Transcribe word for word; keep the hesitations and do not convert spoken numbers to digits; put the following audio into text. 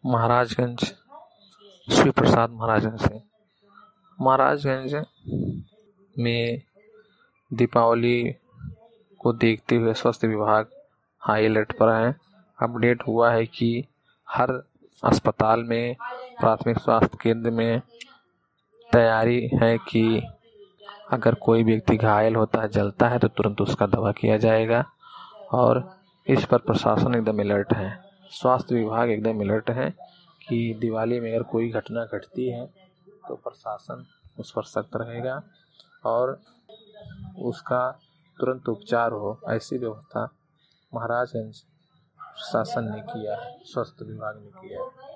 महाराजगंज श्री प्रसाद महाराजगंज से। महाराजगंज में दीपावली को देखते हुए स्वास्थ्य विभाग हाई अलर्ट पर है। अपडेट हुआ है कि हर अस्पताल में, प्राथमिक स्वास्थ्य केंद्र में तैयारी है कि अगर कोई व्यक्ति घायल होता है, जलता है, तो तुरंत उसका दवा किया जाएगा और इस पर प्रशासन एकदम अलर्ट है। स्वास्थ्य विभाग एकदम अलर्ट है कि दिवाली में अगर कोई घटना घटती है तो प्रशासन उस पर सख्त रहेगा और उसका तुरंत उपचार हो, ऐसी व्यवस्था महाराजगंज प्रशासन ने किया है, स्वास्थ्य विभाग ने किया है।